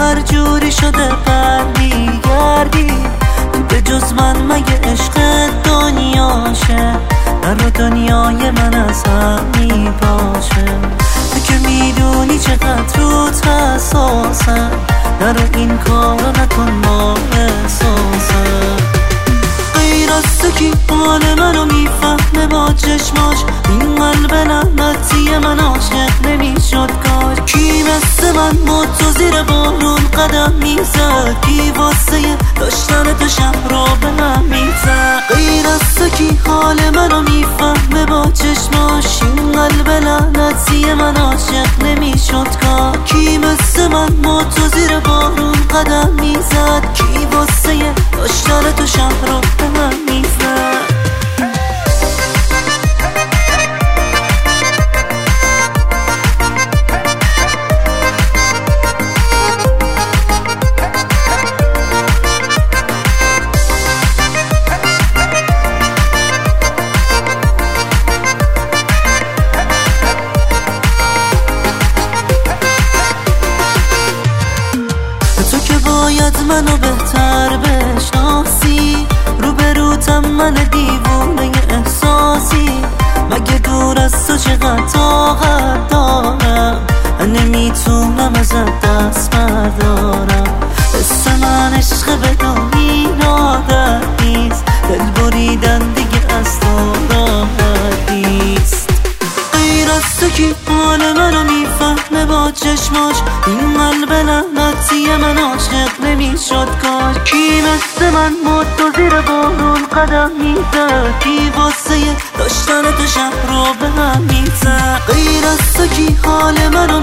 هر جوری شده برمیگردی به جز من مگه عشق دنیاشه در دنیای من از هم میپاشه تو که میدونی چقدر روت حساسم نرو این کارو نکن با احساسم غیر از تو کی حال منو میفهمه با چشماش این قلب لعنتی من عاشق نمیشد کاش کی مثل من با تو زیر بارون قدم میزد کی واسه داشتن تو شهر رو به هم میزد غیر از تو کی حال منو میفهمه با چشماش این قلب لعنتی من عاشق نمیشد کاش کی مثل من با تو زیر بارون قدم میزد کی واسه داشتن تو شهر رو به هم میزد تو که باید منو بهتر بشناسی روبروتم من دیوونه احساسی مگه دور از تو چقدر طاقت دارم من نمیتونم ازت دست بردارم حس من عشق بدون این عادت نیست دل بریدن دیگه از تو راحت نیست غیر از تو کی حال منو میفهمه با چشماش این قلب لعنتی من عاشق نمیشد کاش کی مثل من با تو زیر بارون قدم میزد کی واسه داشتن تو شهر رو به هم میزد غیر از تو کی حال منو